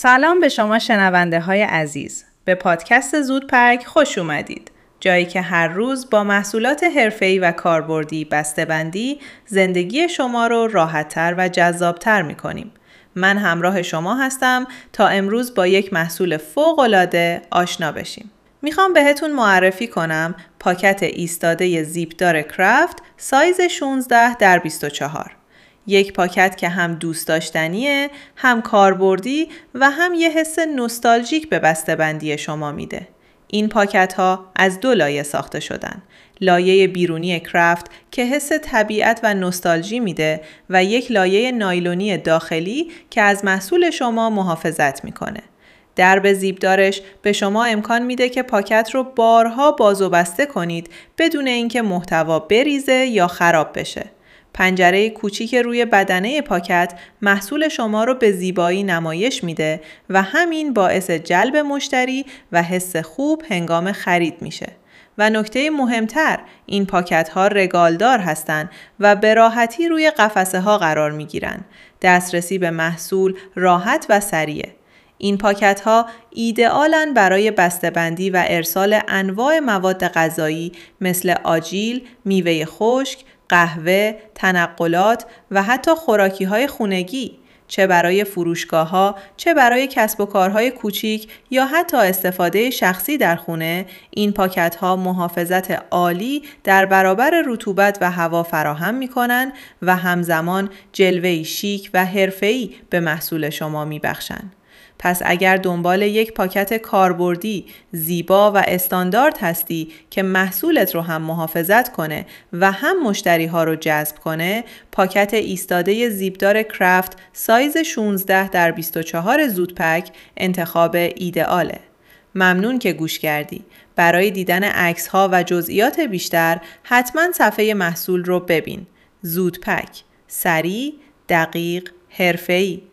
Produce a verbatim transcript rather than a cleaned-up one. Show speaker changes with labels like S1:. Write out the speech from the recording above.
S1: سلام به شما شنونده های عزیز. به پادکست زودپک خوش اومدید. جایی که هر روز با محصولات حرفه‌ای و کاربردی بسته‌بندی زندگی شما رو راحت‌تر و جذاب‌تر می‌کنیم. من همراه شما هستم تا امروز با یک محصول فوق‌العاده آشنا بشیم. میخوام بهتون معرفی کنم پاکت ایستاده زیپدار کرافت سایز شانزده در بیست و چهار. یک پاکت که هم دوست داشتنیه، هم کاربردی و هم یه حس نوستالژیک به بسته‌بندی شما میده. این پاکت ها از دو لایه ساخته شدن. لایه بیرونی کرافت که حس طبیعت و نوستالژی میده و یک لایه نایلونی داخلی که از محصول شما محافظت میکنه. درب زیپدارش به شما امکان میده که پاکت رو بارها باز و بسته کنید بدون اینکه محتوا بریزه یا خراب بشه. پنجره کوچیک روی بدنه پاکت محصول شما رو به زیبایی نمایش میده و همین باعث جلب مشتری و حس خوب هنگام خرید میشه. و نکته مهمتر، این پاکت ها رگالدار هستن و به راحتی روی قفسه ها قرار میگیرن. دسترسی به محصول راحت و سریعه. این پاکت ها ایدئالن برای بسته‌بندی و ارسال انواع مواد غذایی مثل آجیل، میوه خشک، قهوه، تنقلات و حتی خوراکی های خونگی، چه برای فروشگاه ها، چه برای کسب و کارهای کوچیک یا حتی استفاده شخصی در خونه. این پاکت ها محافظت عالی در برابر رطوبت و هوا فراهم می کنند و همزمان جلوه‌ای شیک و حرفه‌ای به محصول شما می بخشند. پس اگر دنبال یک پاکت کاربردی، زیبا و استاندارد هستی که محصولت رو هم محافظت کنه و هم مشتری ها رو جذب کنه، پاکت ایستاده زیپدار کرافت سایز شانزده در بیست و چهار زودپک انتخاب ایدئاله. ممنون که گوش کردی. برای دیدن عکس ها و جزئیات بیشتر حتما صفحه محصول رو ببین. زودپک، سریع، دقیق، حرفه‌ای.